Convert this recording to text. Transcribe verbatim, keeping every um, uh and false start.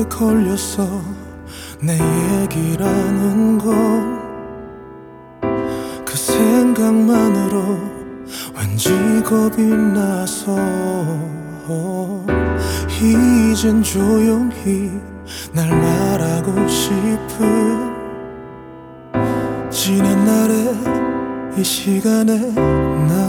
걸렸어. 내 얘기라는 건 그 생각만으로 왠지 겁이 나서 이젠 조용히 날 말하고 싶은 지난 날의 이 시간에 나